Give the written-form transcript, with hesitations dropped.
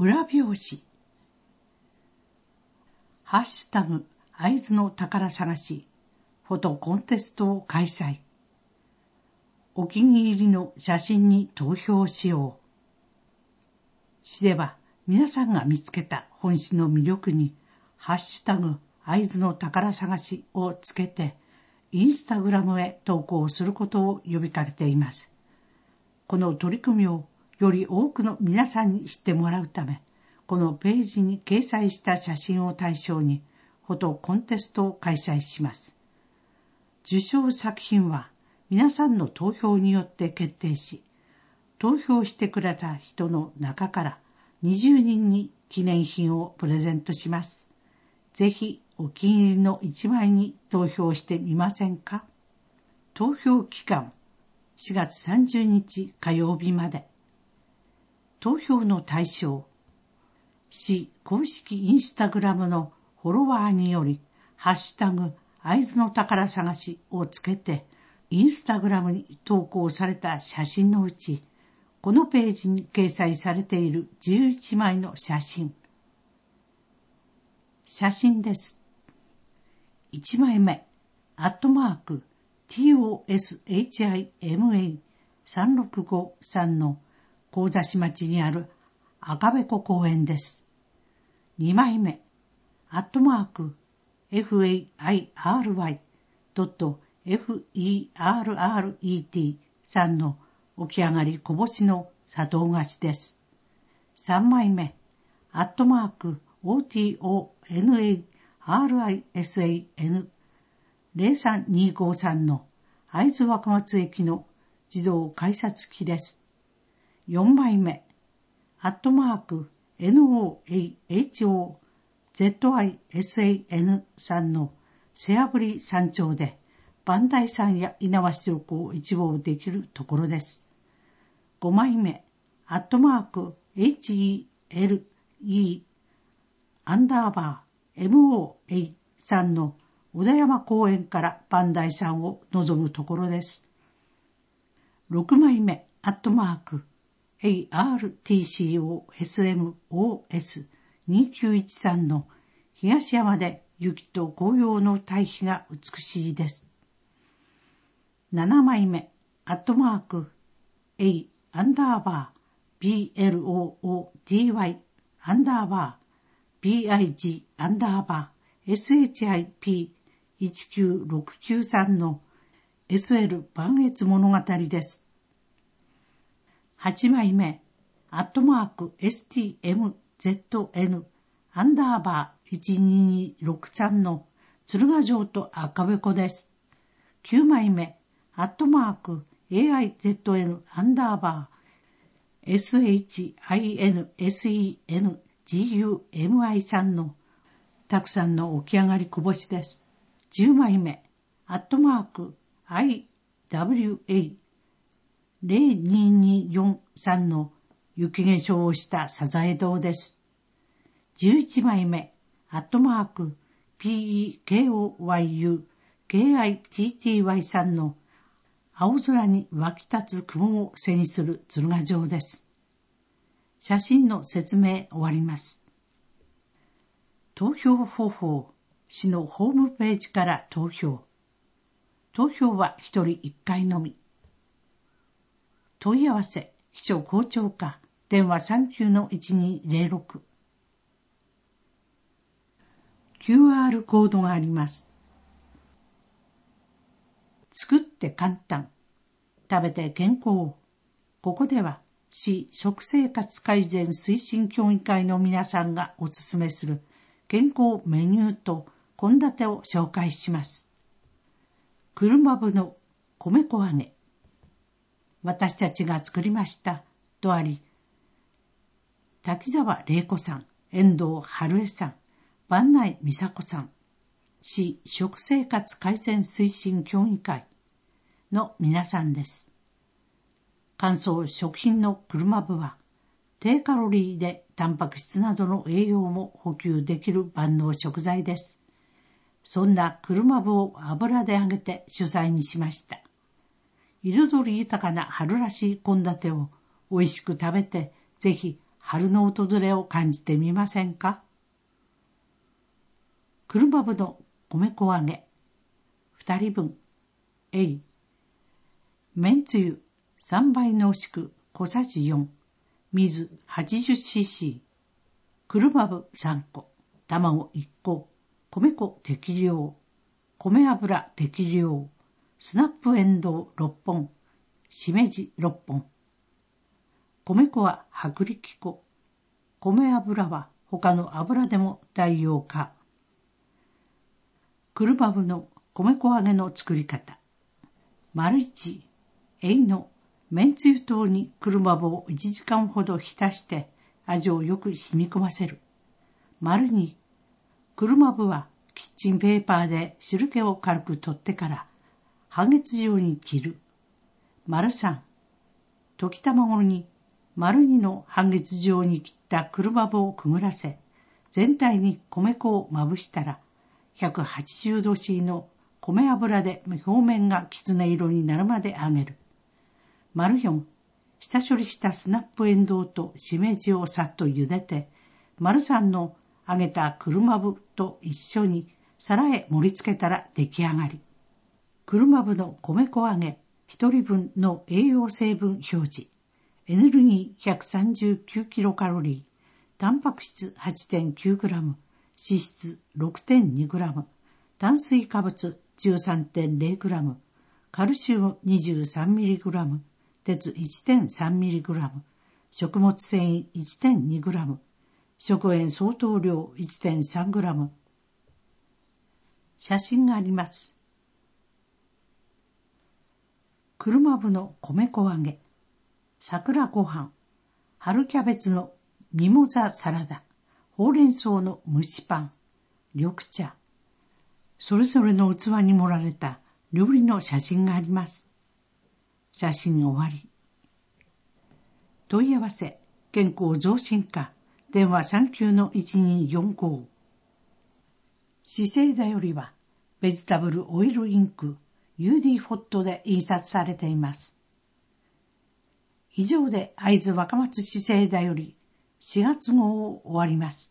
裏表紙。ハッシュタグ会津の宝探しフォトコンテストを開催。お気に入りの写真に投票しよう。詩では皆さんが見つけた本詩の魅力にハッシュタグ会津の宝探しをつけてインスタグラムへ投稿することを呼びかけています。この取り組みをより多くの皆さんに知ってもらうため、このページに掲載した写真を対象にフォトコンテストを開催します。受賞作品は皆さんの投票によって決定し、投票してくれた人の中から20人に記念品をプレゼントします。ぜひお気に入りの1枚に投票してみませんか？投票期間4月30日火曜日まで。投票の対象、市公式インスタグラムのフォロワーによりハッシュタグ会津の宝探しをつけてインスタグラムに投稿された写真のうち、このページに掲載されている11枚の写真です。1枚目、@TOSHIMA3653の神座市町にある赤べこ公園です。2枚目、@FAIRY.FERRET3の起き上がりこぼしの砂糖菓子です。3枚目、@OTONARISAN0325の会津若松駅の自動改札機です。4枚目、@NOAHOZISAN3の背炙り山頂で磐梯山や猪苗代湖を一望できるところです。5枚目、@HELE_MOA3の小田山公園から磐梯山を望むところです。6枚目、@ARTCOSMOS2913の東山で雪と紅葉の対比が美しいです。7枚目、@A_BLOODY_BIG_SHIP19693の SL 磐越物語です。8枚目、@STMZN_12263の鶴ヶ城と赤べこです。9枚目、@AIZN_SHINSENGUMI3のたくさんの起き上がりこぼしです。10枚目、@IWA0224の雪化粧をしたサザエ堂です。11枚目、@PEKOYUKITTY3の青空に湧き立つ雲を背にする鶴ヶ城です。写真の説明終わります。投票方法、市のホームページから投票。投票は1人1回のみ。問い合わせ、秘書校長課、電話39-1206。QR コードがあります。作って簡単、食べて健康。ここでは市食生活改善推進協議会の皆さんがおすすめする健康メニューと献立を紹介します。車麩の米粉揚げ。私たちが作りましたとあり、滝沢玲子さん、遠藤春江さん、万内美佐子さん、市食生活改善推進協議会の皆さんです。乾燥食品の車麩は低カロリーでタンパク質などの栄養も補給できる万能食材です。そんな車麩を油で揚げて主菜にしました。彩り豊かな春らしい献立を美味しく食べて、ぜひ春の訪れを感じてみませんか。車麩の米粉揚げ2人分。めんつゆ3倍濃縮小さじ4、水 80cc、車麩3個、卵1個、米粉適量、米油適量、スナップエンドウ6本、しめじ6本。米粉は薄力粉、米油は他の油でも代用可。車麩の米粉揚げの作り方。1、のめんつゆ等に車麩を1時間ほど浸して味をよく染み込ませる。2、車麩はキッチンペーパーで汁気を軽く取ってから半月状に切る。3、溶き卵に2の半月状に切った車麩をくぐらせ、全体に米粉をまぶしたら、180度 C の米油で表面がきつね色になるまで揚げる。4、下処理したスナップエンドウとしめじをさっと茹でて、3の揚げた車麩と一緒に皿へ盛り付けたら出来上がり。車麩の米粉揚げ1人分の栄養成分表示。エネルギー139キロカロリー、タンパク質 8.9 グラム、脂質 6.2 グラム、炭水化物 13.0 グラム、カルシウム23ミリグラム、鉄 1.3 ミリグラム、食物繊維 1.2 グラム、食塩相当量 1.3 グラム。写真があります。車麩の米粉揚げ、桜ご飯、春キャベツのミモザサラダ、ほうれん草の蒸しパン、緑茶、それぞれの器に盛られた料理の写真があります。写真終わり。問い合わせ、健康増進課、電話39-1245。資生堂よりは、ベジタブルオイルインク、UD フォットで印刷されています。以上で会津若松資生堂より4月号を終わります。